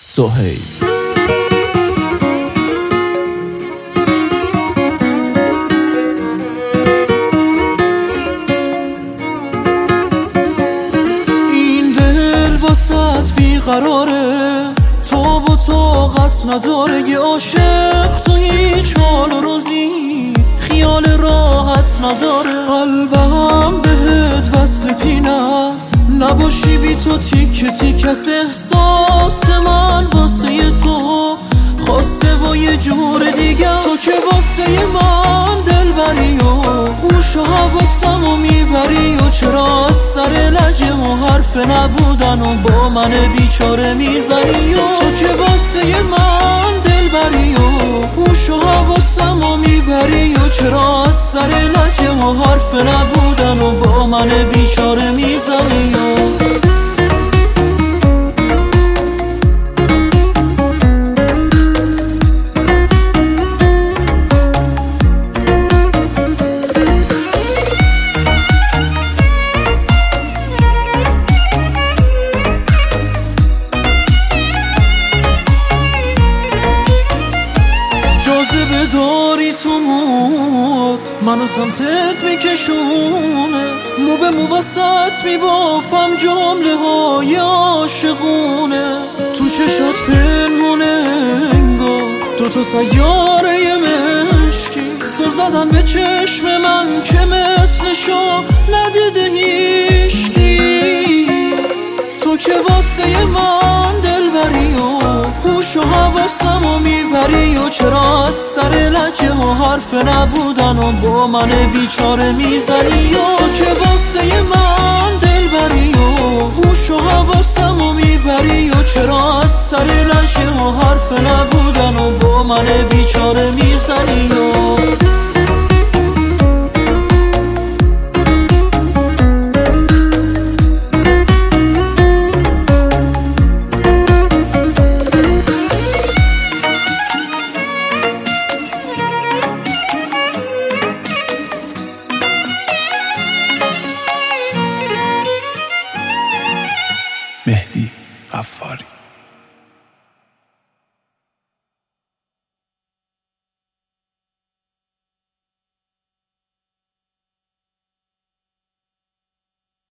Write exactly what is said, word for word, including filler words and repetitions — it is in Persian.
سهیل. این دل واسط بیقراره، تاب و طاقت نداره. یه عاشق تو هیچ حال و روزی خیال راحت نداره. قلبم بهت وصل پینست، نباشی بی تو تیک تیک از احساس من واسه تو خواسته و یه جور دیگه. تو که واسه من دل بری و هوش و حواسم و میبری، و چرا از سر لجه و حرف نبودن و با من بیچاره میزنی. و تو که واسه من دل بری و هوش و حواسم و میبری، و چرا از سر لجه و حرف نبودن و با من بیچاره میزنی. جاذبه داری تو مود منو سمتت میکشونه، مو به مو وسط میبافم جمله های عاشقونه. تو چشات پنهونه انگار دوتا سیاره مشکی، سر زدن به چشم من که مثلشو ندیده هیشکی. تو که واسه من دل بری و هوش و حواسم و میبری، و چرا از سر لجه و حرف نبودن و با من بیچاره میزنی. تو که واسه من دل بری و هوش و حواسم و میبری، و چرا از سر لجه